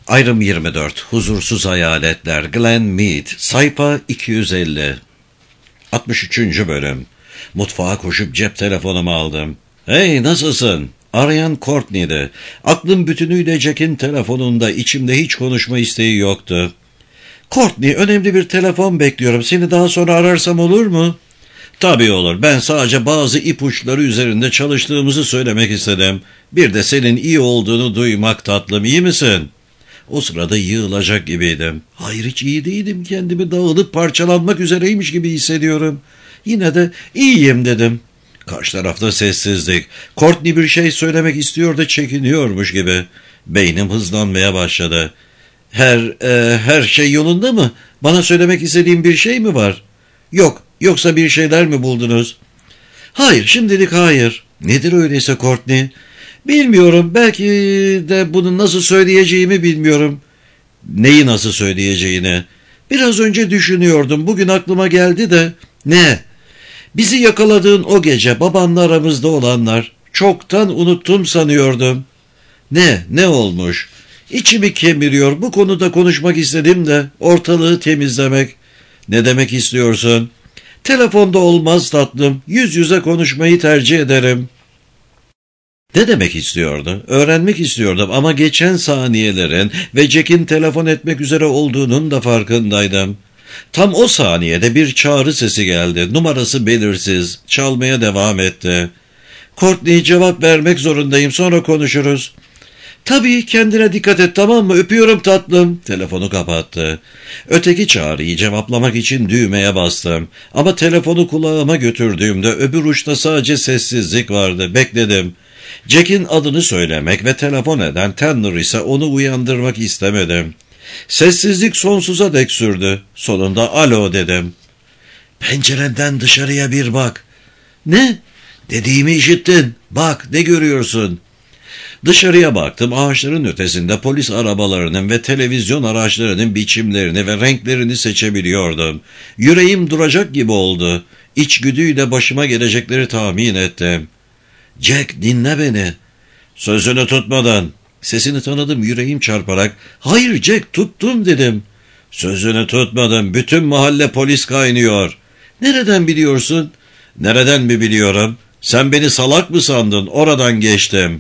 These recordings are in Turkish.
Ayrım 24. Huzursuz Hayaletler. Glenn Mead. Sayfa 250. 63. bölüm. Mutfağa koşup cep telefonumu aldım. "Hey, nasılsın?" Arayan Courtney'di. Aklım bütünüyle Jack'in telefonunda, içimde hiç konuşma isteği yoktu. "Courtney, önemli bir telefon bekliyorum. Seni daha sonra ararsam olur mu?" "Tabii olur. Ben sadece bazı ipuçları üzerinde çalıştığımızı söylemek istedim. Bir de senin iyi olduğunu duymak tatlım. İyi misin?" O sırada yığılacak gibiydim. Hayır, hiç iyi değilim. Kendimi dağılıp parçalanmak üzereymiş gibi hissediyorum. Yine de iyiyim dedim. Karşı tarafta sessizlik. Courtney bir şey söylemek istiyor da çekiniyormuş gibi. Beynim hızlanmaya başladı. Her şey yolunda mı? Bana söylemek istediğin bir şey mi var?" "Yok, yoksa bir şeyler mi buldunuz?" "Hayır, şimdilik hayır." "Nedir öyleyse Courtney?" "Bilmiyorum, belki de bunu nasıl söyleyeceğimi bilmiyorum." "Neyi nasıl söyleyeceğini?" "Biraz önce düşünüyordum, bugün aklıma geldi de." "Ne?" "Bizi yakaladığın o gece babanla aramızda olanlar. Çoktan unuttum sanıyordum." Ne olmuş?" "İçimi kemiriyor, bu konuda konuşmak istedim de ortalığı temizlemek." "Ne demek istiyorsun?" "Telefonda olmaz tatlım, yüz yüze konuşmayı tercih ederim." Ne demek istiyordu? Öğrenmek istiyordum ama geçen saniyelerin ve Jack'in telefon etmek üzere olduğunun da farkındaydım. Tam o saniyede bir çağrı sesi geldi. Numarası belirsiz. Çalmaya devam etti. "Courtney, cevap vermek zorundayım. Sonra konuşuruz." "Tabii, kendine dikkat et, tamam mı? Öpüyorum tatlım." Telefonu kapattı. Öteki çağrıyı cevaplamak için düğmeye bastım. Ama telefonu kulağıma götürdüğümde öbür uçta sadece sessizlik vardı. Bekledim. Jack'in adını söylemek ve telefon eden Tanner ise onu uyandırmak istemedim. Sessizlik sonsuza dek sürdü. Sonunda "Alo" dedim. "Pencerenden dışarıya bir bak." "Ne?" "Dediğimi işittin. Bak, ne görüyorsun?" Dışarıya baktım. Ağaçların ötesinde polis arabalarının ve televizyon araçlarının biçimlerini ve renklerini seçebiliyordum. Yüreğim duracak gibi oldu. İçgüdüyle başıma gelecekleri tahmin ettim. "Jack, dinle beni." "Sözünü tutmadın." Sesini tanıdım, yüreğim çarparak. "Hayır Jack, tuttum" dedim. "Sözünü tutmadın. Bütün mahalle polis kaynıyor." "Nereden biliyorsun?" "Nereden mi biliyorum? Sen beni salak mı sandın? Oradan geçtim."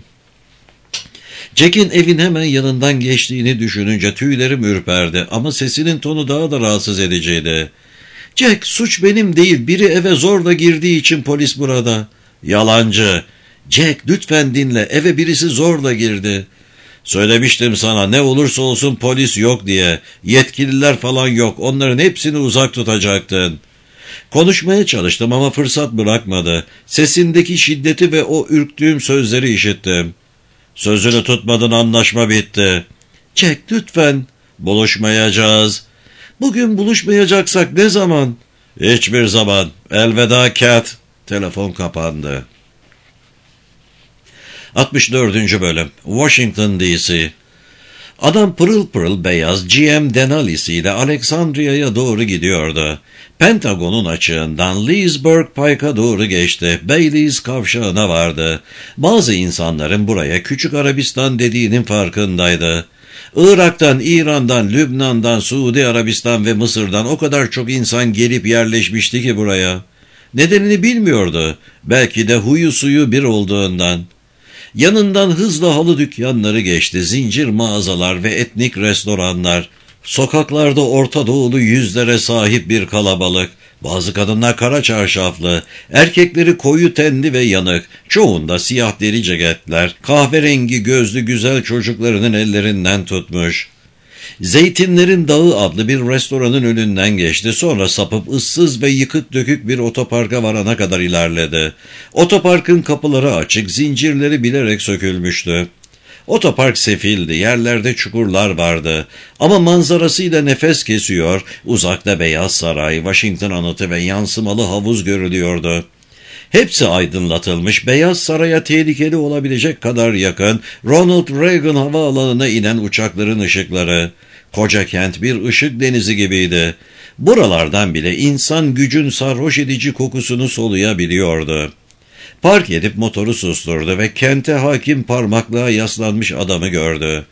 Jack'in evin hemen yanından geçtiğini düşününce tüylerim ürperdi ama sesinin tonu daha da rahatsız ediciydi. "Jack, suç benim değil. Biri eve zorla girdiği için polis burada." "Yalancı." "Jack, lütfen dinle. Eve birisi zorla girdi." "Söylemiştim sana, ne olursa olsun polis yok diye. Yetkililer falan yok. Onların hepsini uzak tutacaktın." Konuşmaya çalıştım ama fırsat bırakmadı. Sesindeki şiddeti ve o ürktüğüm sözleri işittim. "Sözünü tutmadın, anlaşma bitti." "Jack, lütfen." "Buluşmayacağız." "Bugün buluşmayacaksak ne zaman?" "Hiçbir zaman. Elveda Cat." Telefon kapandı. 64. bölüm. Washington D.C. Adam pırıl pırıl beyaz GM Denali'si ile Alexandria'ya doğru gidiyordu. Pentagon'un açığından Leesburg Pike'a doğru geçti. Baileys kavşağına vardı. Bazı insanların buraya Küçük Arabistan dediğinin farkındaydı. Irak'tan, İran'dan, Lübnan'dan, Suudi Arabistan ve Mısır'dan o kadar çok insan gelip yerleşmişti ki buraya. Nedenini bilmiyordu. Belki de huyu suyu bir olduğundan. Yanından hızla halı dükkanları geçti, zincir mağazalar ve etnik restoranlar. Sokaklarda Orta Doğulu yüzlere sahip bir kalabalık. Bazı kadınlar kara çarşaflı, erkekleri koyu tenli ve yanık, çoğunda siyah deri ceketler, kahverengi gözlü güzel çocuklarının ellerinden tutmuş. Zeytinlerin Dağı adlı bir restoranın önünden geçti. Sonra sapıp ıssız ve yıkık dökük bir otoparka varana kadar ilerledi. Otoparkın kapıları açık, zincirleri bilerek sökülmüştü. Otopark sefildi, yerlerde çukurlar vardı. Ama manzarasıyla nefes kesiyor, uzakta Beyaz Saray, Washington anıtı ve yansımalı havuz görülüyordu. Hepsi aydınlatılmış, Beyaz Saray'a tehlikeli olabilecek kadar yakın Ronald Reagan havaalanına inen uçakların ışıkları. Koca kent bir ışık denizi gibiydi. Buralardan bile insan gücün sarhoş edici kokusunu soluyabiliyordu. Park edip motoru susturdu ve kente hakim parmaklığa yaslanmış adamı gördü.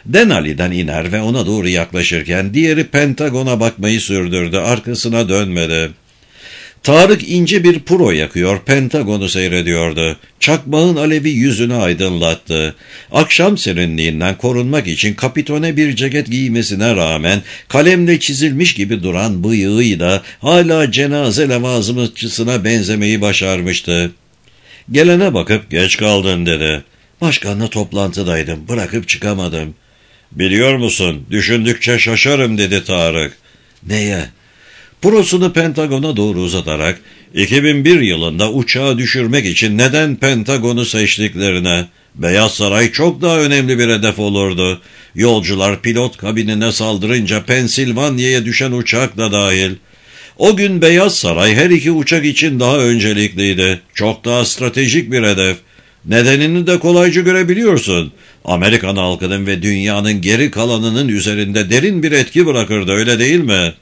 Denali'den iner ve ona doğru yaklaşırken diğeri Pentagon'a bakmayı sürdürdü, arkasına dönmedi. Tarık ince bir puro yakıyor, Pentagon'u seyrediyordu. Çakmağın alevi yüzünü aydınlattı. Akşam serinliğinden korunmak için kapitone bir ceket giymesine rağmen kalemle çizilmiş gibi duran bıyığıyla hala cenaze levazımatçısına benzemeyi başarmıştı. Gelene bakıp geç kaldın dedi. Başkanla toplantıdaydım, bırakıp çıkamadım. Biliyor musun, düşündükçe şaşarım dedi Tarık. Neye? Prosunu Pentagon'a doğru uzatarak 2001 yılında uçağı düşürmek için neden Pentagon'u seçtiklerine. Beyaz Saray çok daha önemli bir hedef olurdu. Yolcular pilot kabinine saldırınca Pensilvanya'ya düşen uçak da dahil. O gün Beyaz Saray her iki uçak için daha öncelikliydi. Çok daha stratejik bir hedef. Nedenini de kolayca görebiliyorsun. Amerikan halkının ve dünyanın geri kalanının üzerinde derin bir etki bırakırdı, öyle değil mi?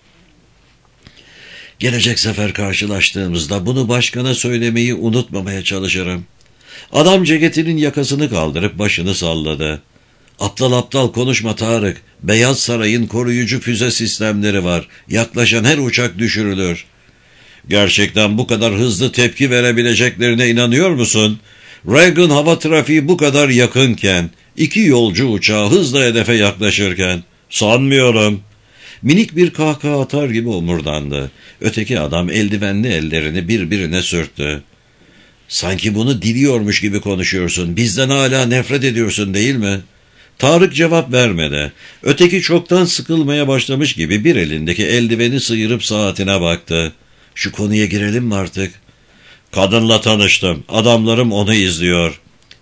Gelecek sefer karşılaştığımızda bunu başkana söylemeyi unutmamaya çalışırım. Adam ceketinin yakasını kaldırıp başını salladı. Aptal aptal konuşma Tarık. Beyaz Saray'ın koruyucu füze sistemleri var. Yaklaşan her uçak düşürülür. Gerçekten bu kadar hızlı tepki verebileceklerine inanıyor musun? Reagan hava trafiği bu kadar yakınken, iki yolcu uçağı hızla hedefe yaklaşırken. Sanmıyorum. Minik bir kahkaha atar gibi omurdandı. Öteki adam eldivenli ellerini birbirine sürttü. Sanki bunu diliyormuş gibi konuşuyorsun. Bizden hala nefret ediyorsun değil mi? Tarık cevap vermedi. Öteki çoktan sıkılmaya başlamış gibi bir elindeki eldiveni sıyırıp saatine baktı. Şu konuya girelim mi artık? Kadınla tanıştım. Adamlarım onu izliyor.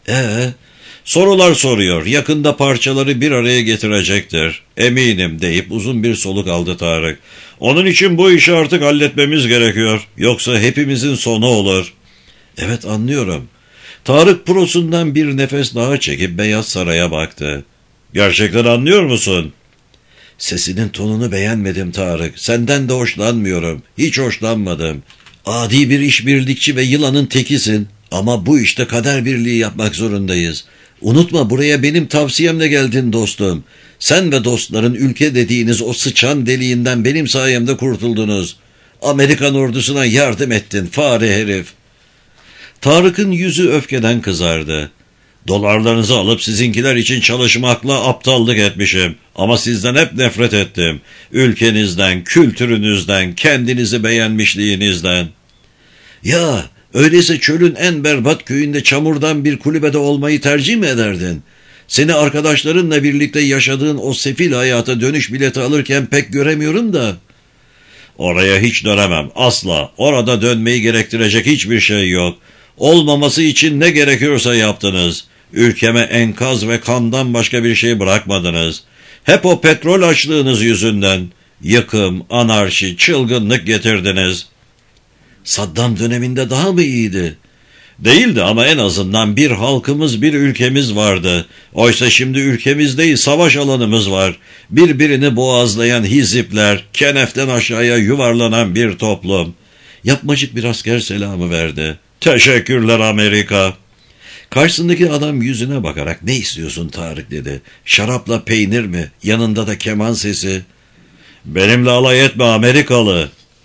Sorular soruyor. Yakında parçaları bir araya getirecektir. Eminim deyip uzun bir soluk aldı Tarık. Onun için bu işi artık halletmemiz gerekiyor. Yoksa hepimizin sonu olur. Evet, anlıyorum. Tarık prosundan bir nefes daha çekip Beyaz Saray'a baktı. Gerçekten anlıyor musun? Sesinin tonunu beğenmedim Tarık. Senden de hoşlanmıyorum. Hiç hoşlanmadım. Adi bir işbirlikçi ve yılanın tekisin. Ama bu işte kader birliği yapmak zorundayız. Unutma, buraya benim tavsiyemle geldin dostum. Sen ve dostların ülke dediğiniz o sıçan deliğinden benim sayemde kurtuldunuz. Amerikan ordusuna yardım ettin fare herif. Tarık'ın yüzü öfkeden kızardı. Dolarlarınızı alıp sizinkiler için çalışmakla aptallık etmişim. Ama sizden hep nefret ettim. Ülkenizden, kültürünüzden, kendinizi beğenmişliğinizden. Ya, öyleyse çölün en berbat köyünde çamurdan bir kulübede olmayı tercih mi ederdin? Seni arkadaşlarınla birlikte yaşadığın o sefil hayata dönüş bileti alırken pek göremiyorum da. Oraya hiç dönemem, asla. Orada dönmeyi gerektirecek hiçbir şey yok. Olmaması için ne gerekiyorsa yaptınız. Ülkeme enkaz ve kandan başka bir şey bırakmadınız. Hep o petrol açlığınız yüzünden. Yıkım, anarşi, çılgınlık getirdiniz. Saddam döneminde daha mı iyiydi? Değildi ama en azından bir halkımız, bir ülkemiz vardı. Oysa şimdi ülkemiz değil, savaş alanımız var. Birbirini boğazlayan hizipler, keneften aşağıya yuvarlanan bir toplum. Yapmacık bir asker selamı verdi. Teşekkürler Amerika. Karşısındaki adam yüzüne bakarak ne istiyorsun Tarık dedi. Şarapla peynir mi? Yanında da keman sesi. Benimle alay etme Amerikalı.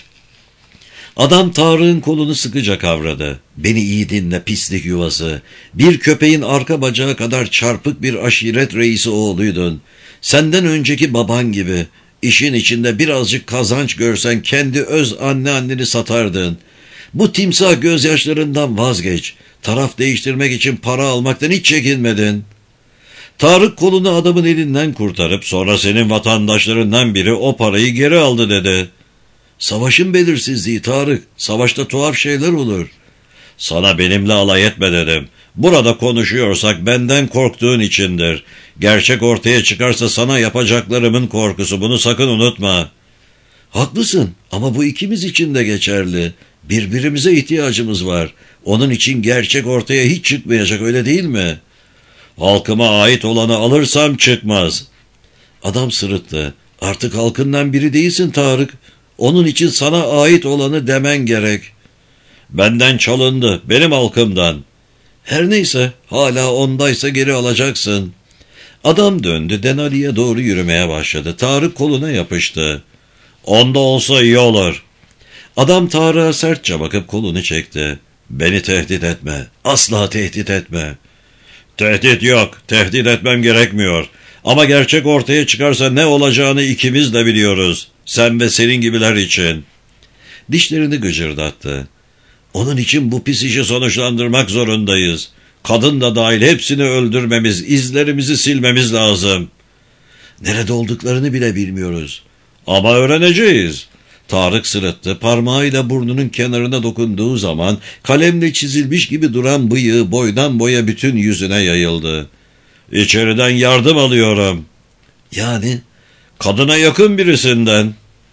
Adam Tarık'ın kolunu sıkıca kavradı. Beni iyi dinle pislik yuvası. Bir köpeğin arka bacağı kadar çarpık bir aşiret reisi oğluydun. Senden önceki baban gibi. İşin içinde birazcık kazanç görsen kendi öz anneni satardın. Bu timsah gözyaşlarından vazgeç. Taraf değiştirmek için para almaktan hiç çekinmedin. Tarık kolunu adamın elinden kurtarıp sonra senin vatandaşlarından biri o parayı geri aldı dedi. Savaşın belirsizliği Tarık. Savaşta tuhaf şeyler olur. Sana benimle alay etme dedim. Burada konuşuyorsak benden korktuğun içindir. Gerçek ortaya çıkarsa sana yapacaklarımın korkusu. Bunu sakın unutma. Haklısın ama bu ikimiz için de geçerli. Birbirimize ihtiyacımız var. Onun için gerçek ortaya hiç çıkmayacak, öyle değil mi? Halkıma ait olanı alırsam çıkmaz. Adam sırıttı. Artık halkından biri değilsin Tarık. Onun için sana ait olanı demen gerek. Benden çalındı, benim halkımdan. Her neyse, hala ondaysa geri alacaksın. Adam döndü, Denali'ye doğru yürümeye başladı. Tarık koluna yapıştı. Onda olsa iyi olur. Adam Tarık'a sertçe bakıp kolunu çekti. Beni tehdit etme. Asla tehdit etme. Tehdit yok. Tehdit etmem gerekmiyor. Ama gerçek ortaya çıkarsa ne olacağını ikimiz de biliyoruz. Sen ve senin gibiler için. Dişlerini gıcırdattı. Onun için bu pis işi sonuçlandırmak zorundayız. Kadın da dahil hepsini öldürmemiz, izlerimizi silmemiz lazım. Nerede olduklarını bile bilmiyoruz. Ama öğreneceğiz. Tarık sırıttı. Parmağıyla burnunun kenarına dokunduğu zaman kalemle çizilmiş gibi duran bıyığı boydan boya bütün yüzüne yayıldı. İçeriden yardım alıyorum. Yani? Kadına yakın birisinden.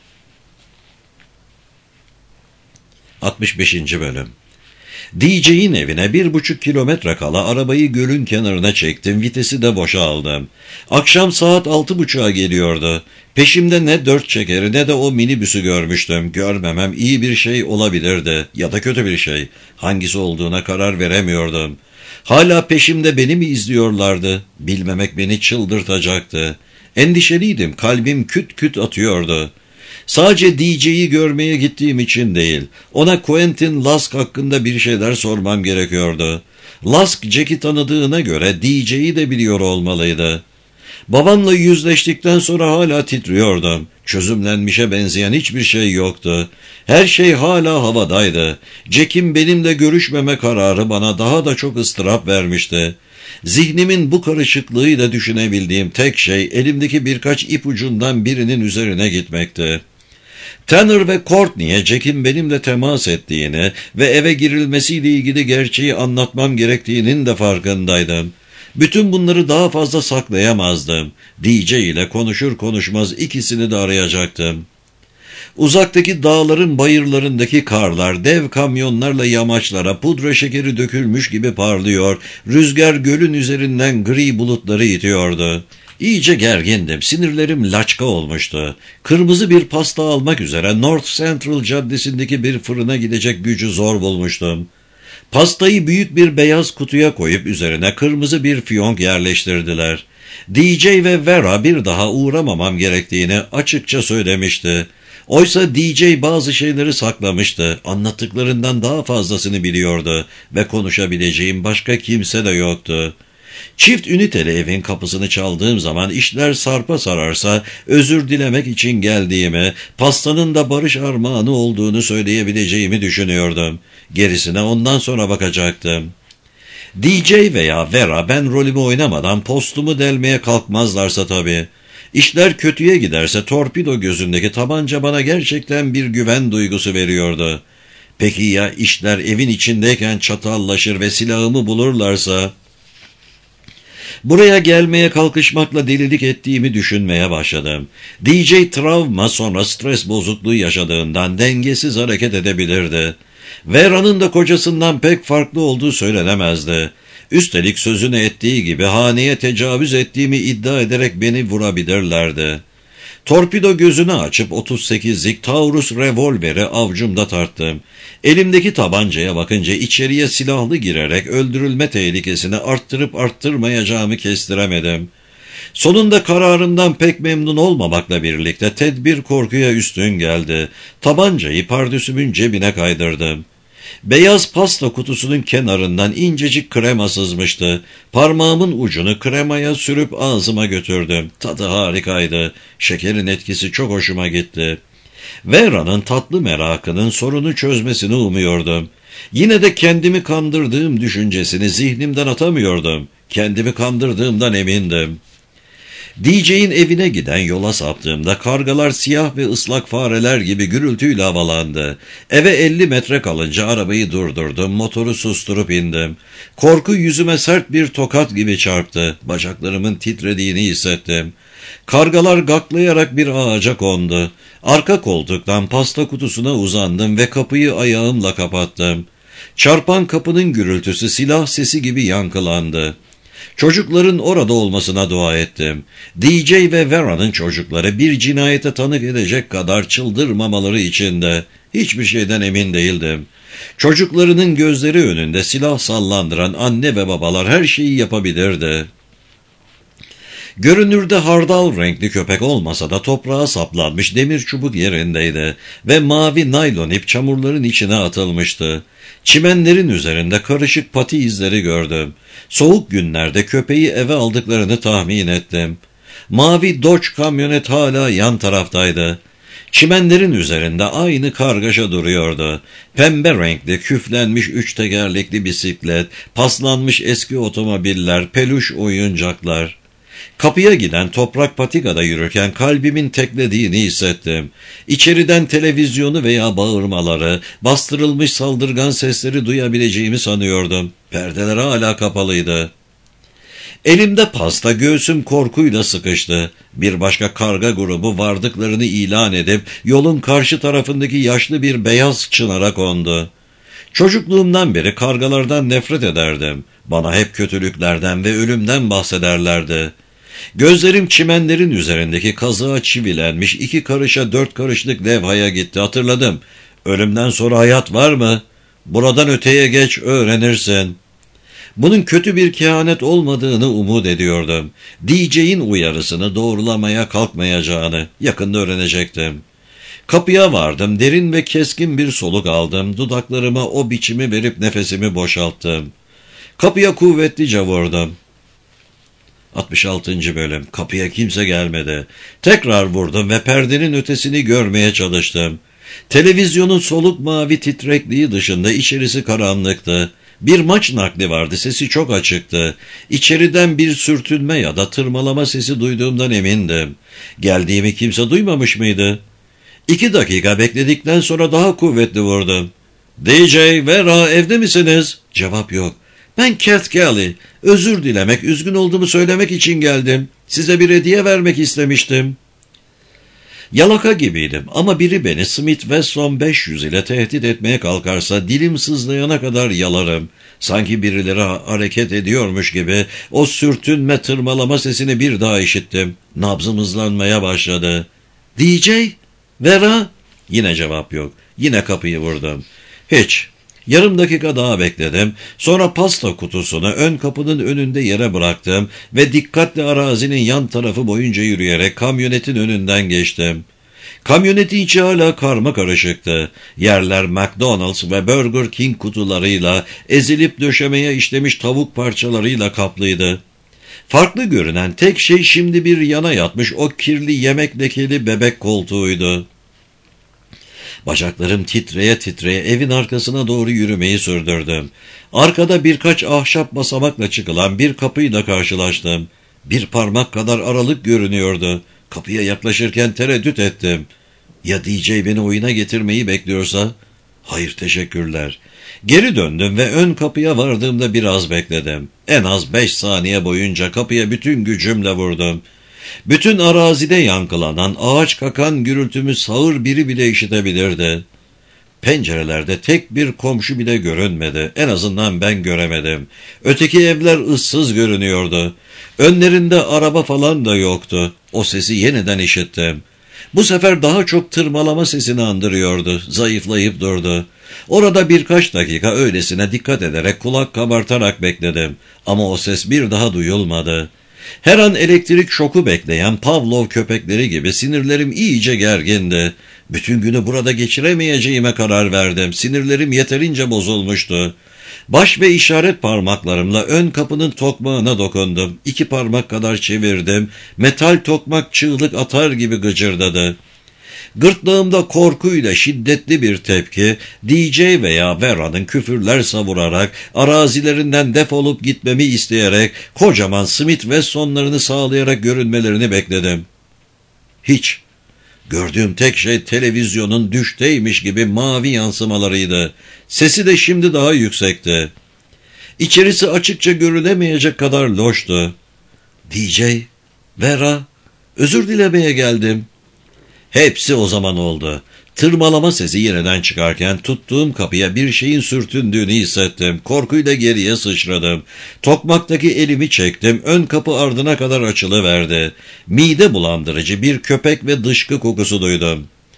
65. Bölüm. DJ'in evine 1,5 kilometre kala arabayı gölün kenarına çektim, vitesi de boşa aldım. Akşam saat 6.30'a geliyordu. Peşimde ne 4 çekeri ne de o minibüsü görmüştüm. Görmemem iyi bir şey olabilirdi ya da kötü bir şey. Hangisi olduğuna karar veremiyordum. Hala peşimde beni mi izliyorlardı? Bilmemek beni çıldırtacaktı. Endişeliydim, kalbim küt küt atıyordu. Sadece DJ'yi görmeye gittiğim için değil, ona Quentin Lask hakkında bir şeyler sormam gerekiyordu. Lask Jack'i tanıdığına göre DJ'yi de biliyor olmalıydı. Babamla yüzleştikten sonra hala titriyordum. Çözümlenmişe benzeyen hiçbir şey yoktu. Her şey hala havadaydı. Jack'in benimle görüşmeme kararı bana daha da çok ıstırap vermişti. Zihnimin bu karışıklığıyla düşünebildiğim tek şey elimdeki birkaç ipucundan birinin üzerine gitmekti. Tanner ve Courtney'e Jack'in benimle temas ettiğini ve eve girilmesiyle ilgili gerçeği anlatmam gerektiğinin de farkındaydım. Bütün bunları daha fazla saklayamazdım. DJ ile konuşur konuşmaz ikisini de arayacaktım. Uzaktaki dağların bayırlarındaki karlar dev kamyonlarla yamaçlara pudra şekeri dökülmüş gibi parlıyor, rüzgar gölün üzerinden gri bulutları itiyordu. İyice gergindim, sinirlerim laçka olmuştu. Kırmızı bir pasta almak üzere North Central Caddesi'ndeki bir fırına gidecek gücü zor bulmuştum. Pastayı büyük bir beyaz kutuya koyup üzerine kırmızı bir fiyonk yerleştirdiler. DJ ve Vera bir daha uğramamam gerektiğini açıkça söylemişti. Oysa DJ bazı şeyleri saklamıştı, anlattıklarından daha fazlasını biliyordu ve konuşabileceğim başka kimse de yoktu. Çift üniteli evin kapısını çaldığım zaman işler sarpa sararsa özür dilemek için geldiğimi, pastanın da barış armağanı olduğunu söyleyebileceğimi düşünüyordum. Gerisine ondan sonra bakacaktım. DJ veya Vera ben rolümü oynamadan postumu delmeye kalkmazlarsa tabii. İşler kötüye giderse torpido gözündeki tabanca bana gerçekten bir güven duygusu veriyordu. Peki ya işler evin içindeyken çatallaşır ve silahımı bulurlarsa? Buraya gelmeye kalkışmakla delilik ettiğimi düşünmeye başladım. DJ travma sonra stres bozukluğu yaşadığından dengesiz hareket edebilirdi. Vera'nın da kocasından pek farklı olduğu söylenemezdi. Üstelik sözünü ettiği gibi haneye tecavüz ettiğimi iddia ederek beni vurabilirlerdi. Torpido gözünü açıp 38'lik Taurus revolveri avcumda tarttım. Elimdeki tabancaya bakınca içeriye silahlı girerek öldürülme tehlikesini arttırıp arttırmayacağımı kestiremedim. Sonunda kararımdan pek memnun olmamakla birlikte tedbir korkuya üstün geldi. Tabancayı pardösümün cebine kaydırdım. Beyaz pasta kutusunun kenarından incecik krema sızmıştı. Parmağımın ucunu kremaya sürüp ağzıma götürdüm. Tadı harikaydı. Şekerin etkisi çok hoşuma gitti. Vera'nın tatlı merakının sorunu çözmesini umuyordum. Yine de kendimi kandırdığım düşüncesini zihnimden atamıyordum. Kendimi kandırdığımdan emindim. DJ'in evine giden yola saptığımda kargalar siyah ve ıslak fareler gibi gürültüyle havalandı. Eve 50 metre kalınca arabayı durdurdum, motoru susturup indim. Korku yüzüme sert bir tokat gibi çarptı. Bacaklarımın titrediğini hissettim. Kargalar gaklayarak bir ağaca kondu. Arka koltuktan pasta kutusuna uzandım ve kapıyı ayağımla kapattım. Çarpan kapının gürültüsü silah sesi gibi yankılandı. Çocukların orada olmasına dua ettim. DJ ve Vera'nın çocukları bir cinayete tanık edecek kadar çıldırmamaları için de hiçbir şeyden emin değildim. Çocuklarının gözleri önünde silah sallandıran anne ve babalar her şeyi yapabilirdi. Görünürde hardal renkli köpek olmasa da toprağa saplanmış demir çubuk yerindeydi ve mavi naylon ip çamurların içine atılmıştı. Çimenlerin üzerinde karışık pati izleri gördüm. Soğuk günlerde köpeği eve aldıklarını tahmin ettim. Mavi Dodge kamyonet hala yan taraftaydı. Çimenlerin üzerinde aynı kargaşa duruyordu. Pembe renkli, küflenmiş 3 tekerlekli bisiklet, paslanmış eski otomobiller, peluş oyuncaklar. Kapıya giden toprak patikada yürürken kalbimin teklediğini hissettim. İçeriden televizyonu veya bağırmaları, bastırılmış saldırgan sesleri duyabileceğimi sanıyordum. Perdeler hala kapalıydı. Elimde pasta, göğsüm korkuyla sıkıştı. Bir başka karga grubu vardıklarını ilan edip yolun karşı tarafındaki yaşlı bir beyaz çınara kondu. Çocukluğumdan beri kargalardan nefret ederdim. Bana hep kötülüklerden ve ölümden bahsederlerdi. Gözlerim çimenlerin üzerindeki kazığa çivilenmiş 2 karışa 4 karışlık levhaya gitti. Hatırladım. Ölümden sonra hayat var mı? Buradan öteye geç, öğrenirsin. Bunun kötü bir kehanet olmadığını umut ediyordum. DJ'in uyarısını doğrulamaya kalkmayacağını yakında öğrenecektim. Kapıya vardım, derin ve keskin bir soluk aldım. Dudaklarıma o biçimi verip nefesimi boşalttım. Kapıya kuvvetlice vurdum. 66. bölüm. Kapıya kimse gelmedi. Tekrar vurdum ve perdenin ötesini görmeye çalıştım. Televizyonun soluk mavi titrekliği dışında içerisi karanlıktı. Bir maç nakli vardı, sesi çok açıktı. İçeriden bir sürtünme ya da tırmalama sesi duyduğumdan emindim. Geldiğimi kimse duymamış mıydı? 2 dakika bekledikten sonra daha kuvvetli vurdum. DJ, Vera, evde misiniz? Cevap yok. Ben Cat Kelly. Özür dilemek, üzgün olduğumu söylemek için geldim. Size bir hediye vermek istemiştim. Yalaka gibiydim ama biri beni Smith Wesson 500 ile tehdit etmeye kalkarsa dilim sızlayana kadar yalarım. Sanki birileri hareket ediyormuş gibi o sürtünme tırmalama sesini bir daha işittim. Nabzım hızlanmaya başladı. DJ? Vera? Yine cevap yok. Yine kapıyı vurdum. Hiç. Yarım dakika daha bekledim. Sonra pasta kutusunu ön kapının önünde yere bıraktım ve dikkatli arazinin yan tarafı boyunca yürüyerek kamyonetin önünden geçtim. Kamyonetin içi hala karmakarışıktı. Yerler McDonald's ve Burger King kutularıyla, ezilip döşemeye işlemiş tavuk parçalarıyla kaplıydı. Farklı görünen tek şey şimdi bir yana yatmış o kirli yemek lekeli bebek koltuğuydu. Bacaklarım titreye titreye evin arkasına doğru yürümeyi sürdürdüm. Arkada birkaç ahşap basamakla çıkılan bir kapıyla karşılaştım. Bir parmak kadar aralık görünüyordu. Kapıya yaklaşırken tereddüt ettim. Ya DJ beni oyuna getirmeyi bekliyorsa? Hayır, teşekkürler. Geri döndüm ve ön kapıya vardığımda biraz bekledim. En az 5 saniye boyunca kapıya bütün gücümle vurdum. Bütün arazide yankılanan ağaç kakan gürültümü sağır biri bile işitebilirdi. Pencerelerde tek bir komşu bile görünmedi. En azından ben göremedim. Öteki evler ıssız görünüyordu. Önlerinde araba falan da yoktu. O sesi yeniden işittim. Bu sefer daha çok tırmalama sesini andırıyordu. Zayıflayıp durdu. Orada birkaç dakika öylesine dikkat ederek kulak kabartarak bekledim. Ama o ses bir daha duyulmadı. Her an elektrik şoku bekleyen Pavlov köpekleri gibi sinirlerim iyice gergindi. Bütün günü burada geçiremeyeceğime karar verdim. Sinirlerim yeterince bozulmuştu. Baş ve işaret parmaklarımla ön kapının tokmağına dokundum. 2 parmak kadar çevirdim. Metal tokmak çığlık atar gibi gıcırdadı. Gırtlağımda korkuyla şiddetli bir tepki, DJ veya Vera'nın küfürler savurarak, arazilerinden defolup gitmemi isteyerek, kocaman Smith Wesson'larını sağlayarak görünmelerini bekledim. Hiç. Gördüğüm tek şey televizyonun düşteymiş gibi mavi yansımalarıydı. Sesi de şimdi daha yüksekti. İçerisi açıkça görülemeyecek kadar loştu. DJ, Vera, özür dilemeye geldim. Hepsi o zaman oldu. Tırmalama sesi yeniden çıkarken tuttuğum kapıya bir şeyin sürtündüğünü hissettim. Korkuyla geriye sıçradım. Tokmaktaki elimi çektim. Ön kapı ardına kadar açılıverdi. Mide bulandırıcı bir köpek ve dışkı kokusu duydum.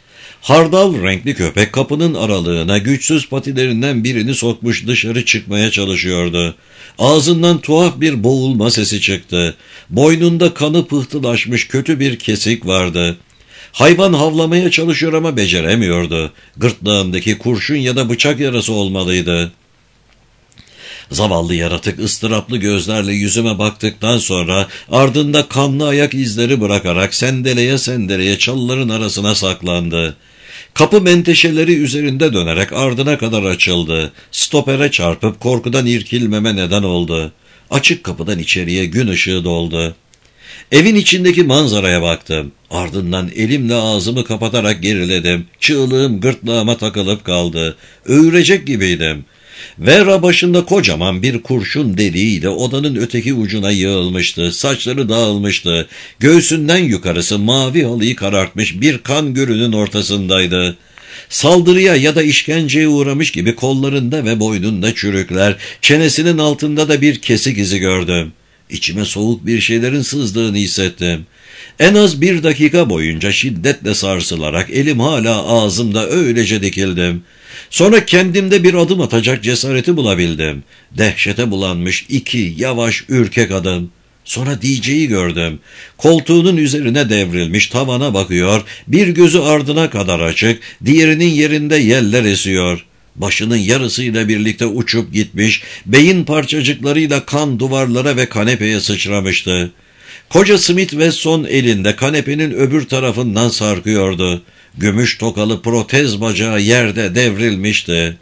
Hardal renkli köpek kapının aralığına güçsüz patilerinden birini sokmuş dışarı çıkmaya çalışıyordu. Ağzından tuhaf bir boğulma sesi çıktı. Boynunda kanı pıhtılaşmış kötü bir kesik vardı. Hayvan havlamaya çalışıyor ama beceremiyordu. Gırtlağındaki kurşun ya da bıçak yarası olmalıydı. Zavallı yaratık ıstıraplı gözlerle yüzüme baktıktan sonra ardında kanlı ayak izleri bırakarak sendeleye sendeleye çalıların arasına saklandı. Kapı menteşeleri üzerinde dönerek ardına kadar açıldı. Stopere çarpıp korkudan irkilmeme neden oldu. Açık kapıdan içeriye gün ışığı doldu. Evin içindeki manzaraya baktım. Ardından elimle ağzımı kapatarak geriledim. Çığlığım gırtlağıma takılıp kaldı. Öğürecek gibiydim. Vera başında kocaman bir kurşun deliğiyle odanın öteki ucuna yığılmıştı. Saçları dağılmıştı. Göğsünden yukarısı mavi halıyı karartmış bir kan gölünün ortasındaydı. Saldırıya ya da işkenceye uğramış gibi kollarında ve boynunda çürükler, çenesinin altında da bir kesik izi gördüm. İçime soğuk bir şeylerin sızdığını hissettim. En az 1 dakika boyunca şiddetle sarsılarak elim hala ağzımda öylece dikildim. Sonra kendimde bir adım atacak cesareti bulabildim. Dehşete bulanmış 2 yavaş ürkek adım. Sonra DJ'yi gördüm. Koltuğunun üzerine devrilmiş tavana bakıyor, bir gözü ardına kadar açık, diğerinin yerinde yeller esiyor. Başının yarısıyla birlikte uçup gitmiş, beyin parçacıklarıyla kan duvarlara ve kanepeye sıçramıştı. Koca Smith Wesson elinde kanepenin öbür tarafından sarkıyordu. Gümüş tokalı protez bacağı yerde devrilmişti.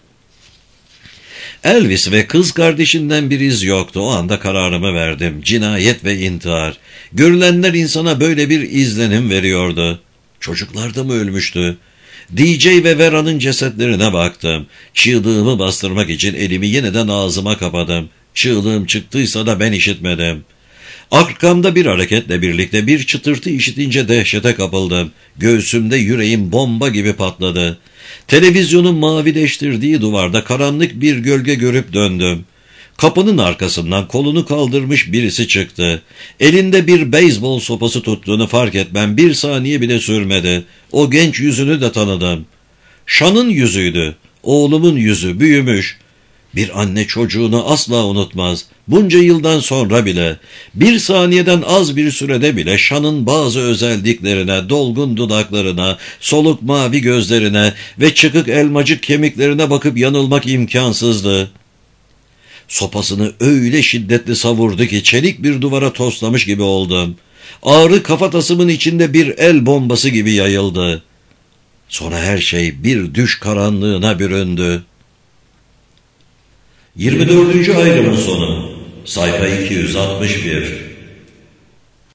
Elvis ve kız kardeşinden bir iz yoktu. O anda kararımı verdim. Cinayet ve intihar. Görülenler insana böyle bir izlenim veriyordu. Çocuklar da mı ölmüştü? DJ ve Vera'nın cesetlerine baktım. Çığlığımı bastırmak için elimi yeniden ağzıma kapadım. Çığlığım çıktıysa da ben işitmedim. Arkamda bir hareketle birlikte bir çıtırtı işitince dehşete kapıldım. Göğsümde yüreğim bomba gibi patladı. Televizyonun mavileştirdiği duvarda karanlık bir gölge görüp döndüm. Kapının arkasından kolunu kaldırmış birisi çıktı. Elinde bir beyzbol sopası tuttuğunu fark etmem 1 saniye bile sürmedi. O genç yüzünü de tanıdım. Sean'ın yüzüydü. Oğlumun yüzü büyümüş. Bir anne çocuğunu asla unutmaz. Bunca yıldan sonra bile, 1 saniyeden az bir sürede bile Sean'ın bazı özelliklerine, dolgun dudaklarına, soluk mavi gözlerine ve çıkık elmacık kemiklerine bakıp yanılmak imkansızdı. Sopasını öyle şiddetli savurdu ki çelik bir duvara toslamış gibi oldum. Ağrı kafatasımın içinde bir el bombası gibi yayıldı. Sonra her şey bir düş karanlığına büründü. 24. ayrımın sonu. Sayfa 261.